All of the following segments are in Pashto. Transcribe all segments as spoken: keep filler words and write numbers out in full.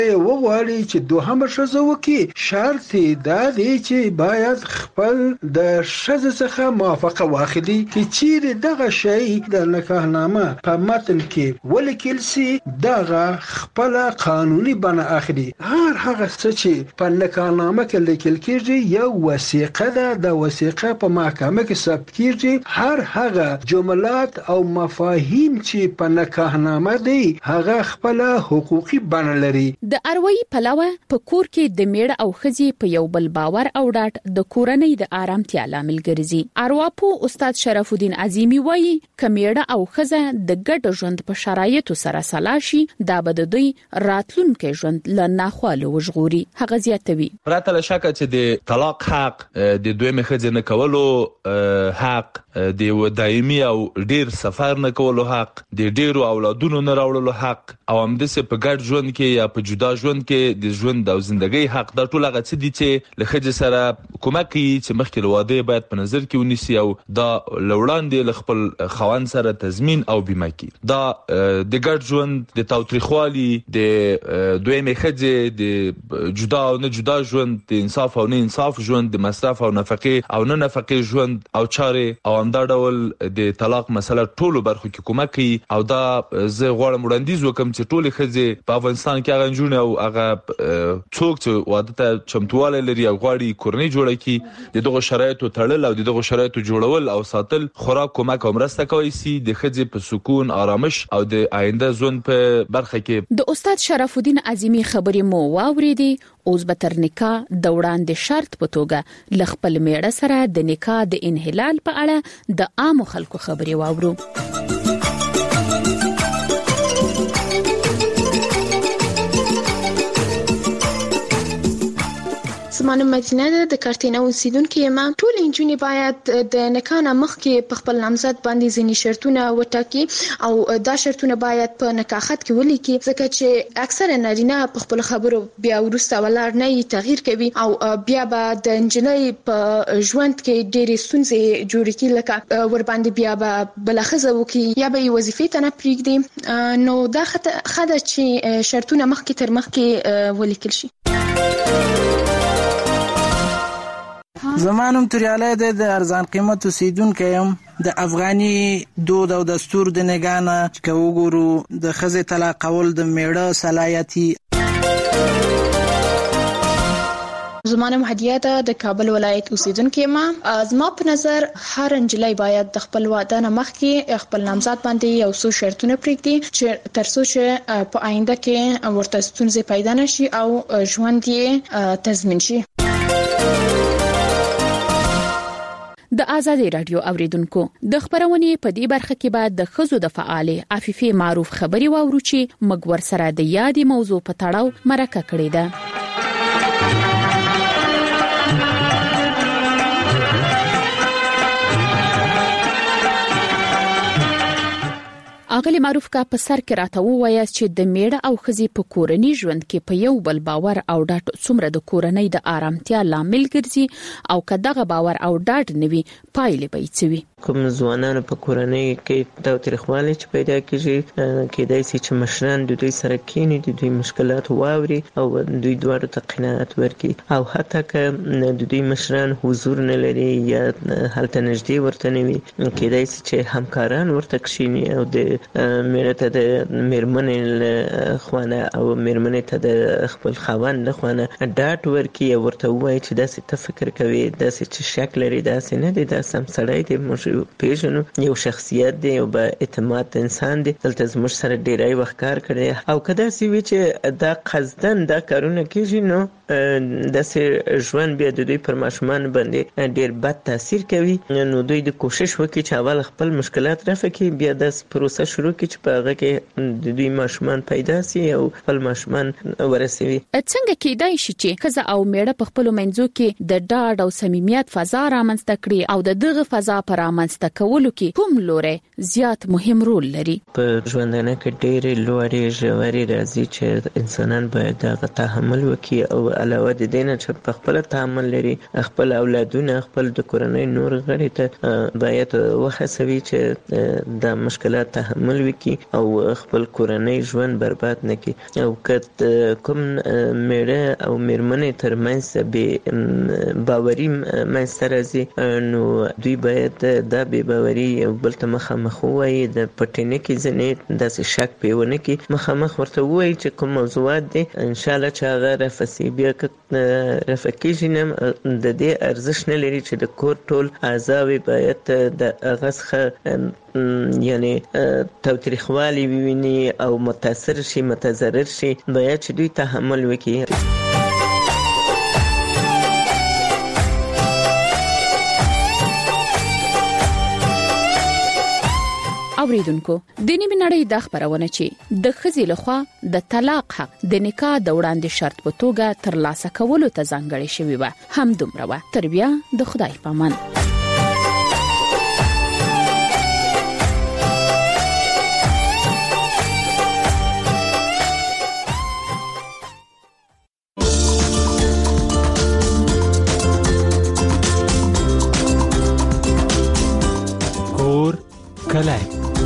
وغواړي چې دوهمه ښځه وکړي، شرط یې دا دی چې باید خپل د ښځې څخه موافقه واخلي چې چیرې دغه شی د نکاحنامه په متن کې ولیکل سي دغه خپل قانوني بڼه اخلي. هر هغه څه چې په نکاحنامه کې لیکل کېږي یو وثیقه ده، د وثیقه په محکمه کې ثبت کېږي. هر هغه جملات او مفاهیم چې په نکاحنامه دی هغه خپل حقوقي بڼه لري. د اروایي پلوه په کور کې د میړه او ښځې په یو بل باور او ډاډ د کورنۍ د آرامتیا لامل ګرځي. ارواپو استاد شرف الدین عظیمی وایي کمیړه او ښځه د ګډ ژوند په شرایطو سره سلا شي دا به د دوی راتلونکي ژوند له ناخواله وژغوري. هغه زیاتوي پرته له شکه چې د طلاق حق، د دویمې ښځې نه کولو حق، د دایمي او ډیر سفر نه کولو حق، د ډیرو اولادونو نه راوړلو حق، او همداسې په ګډ ژوند کې یا په جدا ژوند کې د ژوند او ژوندۍ حق، دا ټول هغه څه دي چې له ښځې سره کومک کوي چې مخکې له واده باید په نظر کې ونیسي او دا له وړاندې له خپل خاوند سره تضمین او بیمه کړي. دا د ګډ ژوند د تاوتریخوالي، د دویمې ښځې د جدا او نه جدا ژوند، د انصاف او نه انصاف ژوند، د مصرف او نفقې او نه نفقې ژوند او چارې، او همدا ډول د طلاق مسله ټولو برخو کې کومک کوي. او دا زه غواړم وړاندیز وکړم چې ټولې ښځې په افغانستان کې هغه نجونې او هغه څوک چې واده ته چمتوالی لري او غواړي کورنۍ جوړه کړي، د دغو شرایطو تړل او د دغو شرایطو جوړول او ساتل خورا کومک او مرسته کوي چې د ښځې په سکون، آرامش او د آینده ژوند په برخه کې. د استاد شرف الدین عظیمی خبرې مو واوریدې. اوس به تر نکاح د وړاندې شرط په توګه ل خپل میړه سره د نکاح د انحلال په اړه د عام خلکو خبرې واورو. زمانه مدینه ده د کارتینه اوسیدونکو یم. ټول انجونې باید د نکاح نه مخکې په خپل نامزد باندې ځینې شرطونه وټاکي او دا شرطونه باید په نکاح خط کې ولیکي، ځکه چې اکثره نارینه په خپل خبرو بیا وروسته ولاړ نه تغییر کوي او بیا به د انجنۍ په ژوند کې ډېرې ستونزې جوړې کړي، لکه ور باندې بیا به بله ښځه وکړي یا به یې وظیفې ته نه پرېږدي. نو دا ښه ده چې شرطونه مخکې تر مخکې ولیکل شي. زمانم توریالی دی د ارزان قیمت اوسیدونکی یم. د افغاني دود او دستور د نګاه نه که وګورو د ښځې طلاقول د میړه صلاحیتي. زمانه هدیه ده د کابل ولایت اوسیدونکې یم. زما په نظر هر نجلۍ باید د خپل واده نه مخکې خپل نامزد باندې یو څو شرطونه پرېږدي چې تر څو چې په آینده کې ورته ستونزې پیدا نشي او ژوند یې تضمین شي. د آزادي رادیو اوریدونکو د خبرونې په دې برخه کې بعد د خزو د فعالې عفیفه معروف خبري واورو چې مګور سره د یادې موضوع په تړاو مرکه کړې ده. اغلی معروف کا په سر کې راته ووایي چې د میړه او ښځې په کورنۍ ژوند کې په یو بل باور او ډاډ څومره د کورنۍ د آرامتیا لامل ګرځي او کداغه باور او ډاډ نوي پایلې به یې وي. کوم ځوانانو په کورنۍ کې دا تاریخوالي چې پیدا کیږي کېدای شي چې مشران د دوی سره کینی د دوی مشکلات واوري او دوی دواړو ته قناعت ورکړي او حتی که د دوی مشران حضور نه لري یا هلته نږدې ورته نه وي کېدای شي چې همکاران ورته کښیني او د میړه ته د میرمنې خوانه او میرمنې ته د خپل خاوند له خوانه ډاډ ورکړي او ورته ووایي چې داسې ته فکر کوي داسې چې شک لري داسې نه دی دا سم سړی دی موږ پیژنو یو شخصیت دی او با اعتماد انسان دی دلته زموږ سره ډیری وخت کار کړی او که داسې وي چې دا قصدن دا کارونه کېږي نو داسې ژوند بیا د دوی پر ماشومان باندې ډیر بد تاثیر کوي نو دوی د کوشش وکړي چې اول خپل مشکلات رفع کړي بیا داسې پروسه شروع کړي چې په هغه کې د دوی ماشومان پیدا سي او خپل ماشومان ورسوي. څنګه کېدای شي چې ښځه او میړه په خپلو منځو کې د ډاډ او صمیمیت فضا رامنځته کړي او د دغه فضا پر رامنځته کولو کې کوم لوري زیات مهم رول لري؟ په ژوندانه کې ډېرې لوړې ژورې راځي چې انسانان باید دغه تحمل وکړي او علاوه د دې نه چې په خپل تحمل لري خپل اولادونه خپل د کورنۍ نور غړي ته باید وهڅوي چې د مشکلات تحمل تحمل وکړي او خپل کورنۍ ژوند برباد نه کړي. او که کوم میړه او میرمنې ترمنځ بې باوري منځته راځي نو دوی باید دا بې باوري یو بل ته مخامخ ووایي، د پټینې کې ځینې داسې شک پرې ونه کړي، مخامخ ورته ووایي چې کوم موضوعات دي انشاءالله چې هغه رفع شي. بیا که رفع کېږي نه د دې ارزښت نه لري چې د کور ټول اعضاوې باید د هغه څخه یعنی تاوتریخوالی وویني او متاثر شي متضرر شي، باید چې دوی تحمل وکړي. اوریدونکو د نیمه نړۍ د خبرونه چې د خزي لخوا د طلاق حق د نکاح د وړاندې شرط په توګه ترلاسه کولو ته ځانګړې شوی و هم دومره و. تر بیا د خدای پامان. کور کلای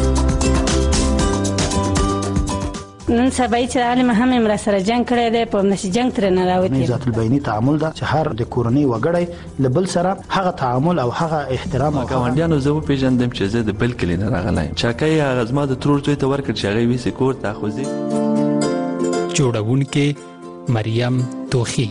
نن سبا چې عالم هم امر سره جنگ کړی دی په نشي جنگ تر نه راوتی. ذات البینی تعامل دا چې هر د کورنۍ وګړی لبل سره هغه تعامل او هغه احترام او ګاونډیانو زه پیژندم چې زه د بل کلی نه راغلی چاکای هغه زما د ترور زوی ته ورکړ چې هغه ویسي کور ته خوځي. جوړونکې مریم توخی.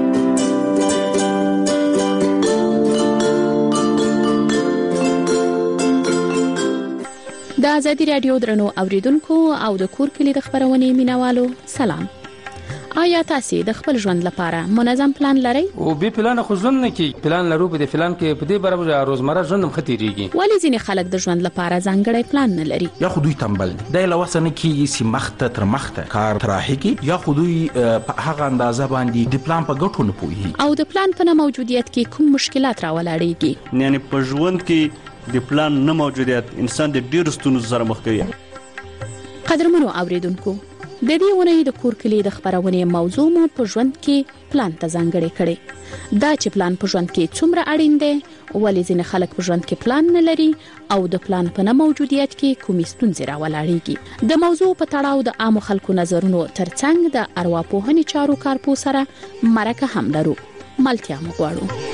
د ازادي رادیو درنو اوریدونکو او د کور کلی د خبرونې مینوالو سلام. آیا تاسو د خپل ژوند لپاره منظم پلان لرئ؟ او به پلان خو ژوند نه کی پلان لرو په پلان کې په دې برابر روزمره ژوند هم خطرېږي. ولې ځینې خلک د ژوند لپاره ځانګړی پلان نه لري؟ یا خو دوی تنبل دی لوسنه کیږي چې مخته تر مخته کار تراحقي، یا خو دوی په هغه اندازه باندې د پلان په ګټو نه پوهیږي. او د پلان په نه موجودیت کې کوم مشکلات راولاړېږي؟ یعنی په ژوند کې د پلان نه موجودیت انسان د ډیرو ستونزو سره مخ کوي. قدرمنو اوریدونکو د دې ونې د کور کلی د خبرونې موضوع مو په ژوند کې پلان ته ځانګړې کړې. دا چې پلان په ژوند کې څومره اړین دی، ولې ځینې خلک په ژوند کې پلان نه لري او د پلان په نه موجودیت کې کومې ستونزې راولاړېږي. د موضوع په تړاو د عامو خلکو نظرونو ترڅنګ د ارواپوهنې چارو کارپو سره مرکه هم لرو. ملتیا مو غواړو.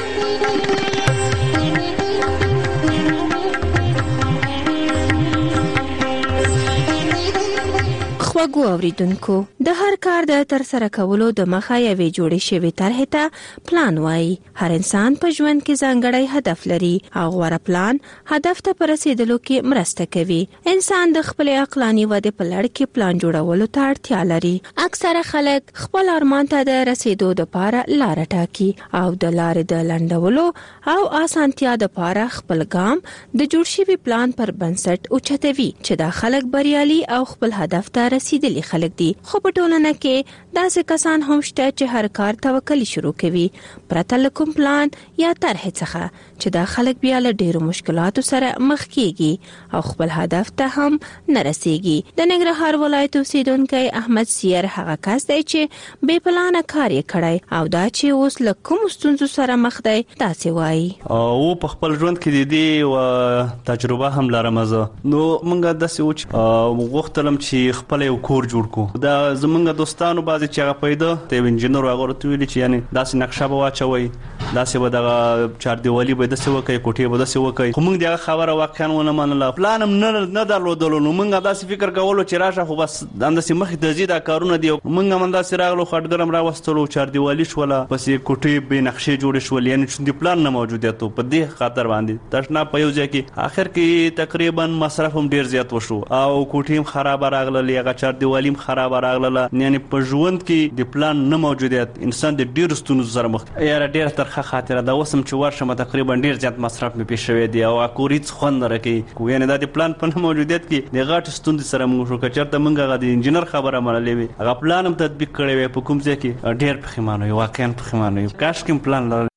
خواږو اوریدونکو د هر کار د تر سره کولو د مخه یوې جوړې شوی طرحې ته پلان وایي. هر انسان په ژوند کې ځانګړی هدف لري او غوړه پلان هدف ته پر رسیدلو کې مرسته کوي. انسان د خپل عقلاني ودې په لړ کې پلان جوړولو ته اړتیا لري. اکثره خلک خپل ارمان ته د رسیدو لپاره لار ټاکي او د لارې د لنډولو او اسانتیا لپاره خپل ګام د جوړ شوی پلان پر بنسټ اوچتوي چې دا خلک بریالي او خپل هدف ته رسیدلي خلک دي. خو په ټولنه کې داسې کسان هم شته چې هر کار توکلی شروع کوي پرته له کوم پلان یا طرحې څخه، چې دا خلک بیا له ډیرو مشکلاتو سره مخ کیږي او خپل هدف ته هم نه رسیږي. د ننګرهار ولایت اوسیدونکی احمد سیر هغه کس دی چې بې پلانه کار یې کړی او دا چې اوس له کوم ستونزو سره مخ دی داسې وایي. او په خپل ژوند کې د دې و تجربه هم لرم زه. نو مونږ داسې و چې غوښتلم چې خپل یو کور جوړ کو. دا زمونږ دوستانو بعضی چې هغه پیدا ته انجینر هغه ورته ویل چې یعنی داسې نقشه به واچوي، داسې به دغه چار دیوالي به داسې وکړي، کوټې به داسې وکړي. خو موږ دغه خبره واقعا ونه منله، پلان هم نه نه درلودلو. نو موږ داسې فکر کولو چې راشه خو بس همداسې مخې ته ځي دا کارونه دي. موږ هم همداسې راغلو، خټګر هم راوستلو، چار دیوالي شوله، بس یې کوټې بې نقشې جوړې شولې. یعنې چې د پلان نه موجودیت و په دې خاطر باندې تشناب په یو ځای کې اخر کې تقریبا مصرف هم ډېر زیات وشو او کوټې هم خرابه راغللې، هغه چار دیوالي هم خرابه راغلله. یعنې په ژوند کې د پلان نه موجودیت انسان د ډېرو ستونزو سره مخ یاره ډېره ترخه خاطره ده. اوس هم چې ورشم تقریبا ډېر زیات مصرف مې پېښ شوی دی او کور هېڅ خوند نه راکوي. یعنې دا د پلان په نه موجودیت کې د غټې ستونزې سره موږ شو. که چېرته موږ هغه د انجینر خبره منلې وي، هغه پلان هم تطبیق کړی وی په کوم ځای کې، ډېر پښیمانه یو، واقعا پښیمانه یو. کاشکې پلان لرل. پوهان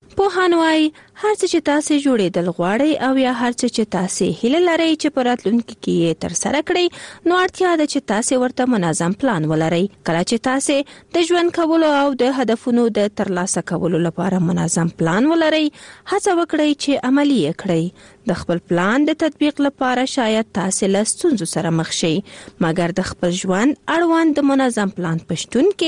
ژوند وای هر څه چې تاسو جوړېدل غواړئ او یا هر څه چې تاسو هیله لرئ چې په راتلونکي کې یې تر سره کړئ نو اړتیا ده چې تاسو ورته منظم پلان ولرئ. کله چې تاسو د ژوند کولو او د هدفونو د ترلاسه کولو لپاره منظم پلان ولرئ هڅه وکړئ چې عملي یې کړئ. د خپل پلان د تطبیق لپاره شاید تاسو له ستونزو سره مخ شئ مګر د خپل ژوند اړوند د منظم پلان پښتون کې